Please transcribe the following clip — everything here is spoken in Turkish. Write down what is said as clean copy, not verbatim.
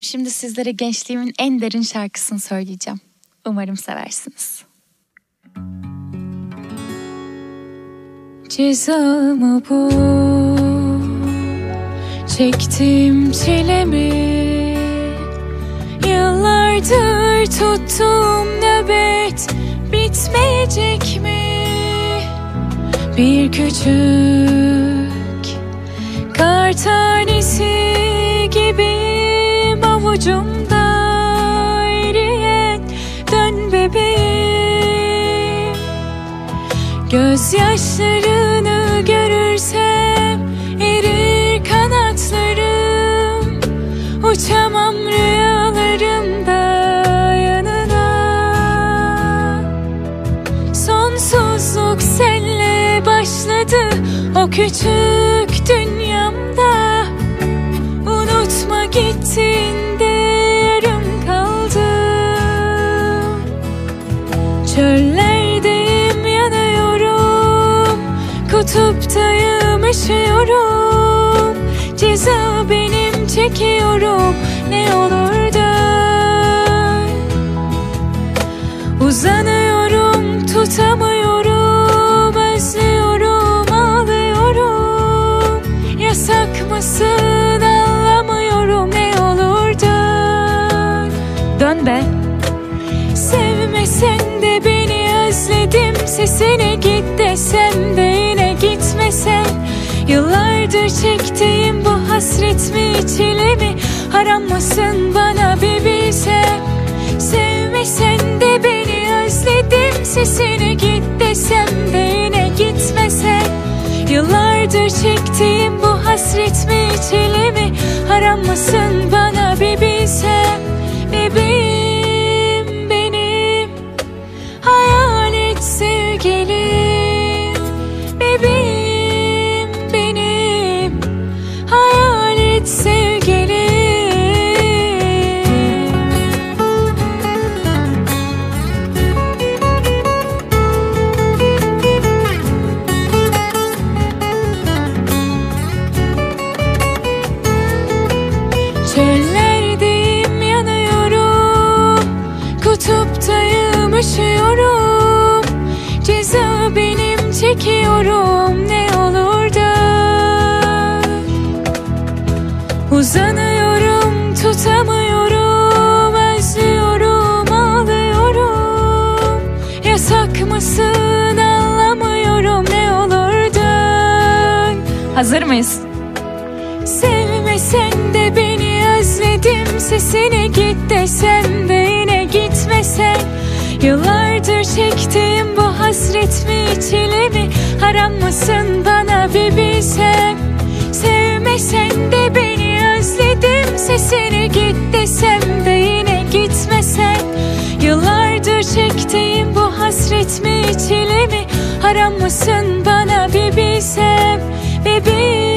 Şimdi sizlere gençliğimin en derin şarkısını söyleyeceğim. Umarım seversiniz. Cezamı bu, çektim çilemi, yıllardır tuttum nöbet, bitmeyecek mi? Bir küçük kar tanesi gibiyim avucumda eriyen, dön bebeğim. Gözyaşlarını görürsem erir kanatlarım, uçamam rüyalarımda yanına. Sonsuzluk senle başladı o küçük dünyamda, unutma gittiğinde yarım kaldım. Çöllerdeyim yanıyorum, kutuptayım üşüyorum, ceza benim çekiyorum, ne olur dön. Uzanıyorum tutamıyorum, özlüyorum ağlıyorum, yasak mısın anlamıyorum, ne olur dön. Dön be. Sevmesen de beni özledim, sesine git desem de yine gitmesen. Yıllardır çektiğim bu hasret mi çile mi, haram mısın bana bir bilsen. Sevmesen de beni özledim, sesine git desem de yine gitmesen. Yıllardır çektiğim bu hasret mi çile mi, haram mısın bana bir bilsen. Bebeğim benim, hayalet sevgilim. Bebeğim benim, hayalet sevgilim. Çöllerdeyim yanıyorum, kutuptayım üşüyorum, ceza benim çekiyorum, ne olur dön. Uzanıyorum tutamıyorum, özlüyorum ağlıyorum, yasak mısın anlamıyorum, ne olur dön. Hazır mıyız? Sevmesen de beni özledim, sesine git desem de yine gitmesen. Yıllardır çektiğim bu hasret mi çile mi, haram mısın bana bir bilsem. Sevmesen de beni özledim, sesine git desem de yine gitmesen. Yıllardır çektiğim bu hasret mi çile mi, haram mısın bana bir bilsem. Bebeğim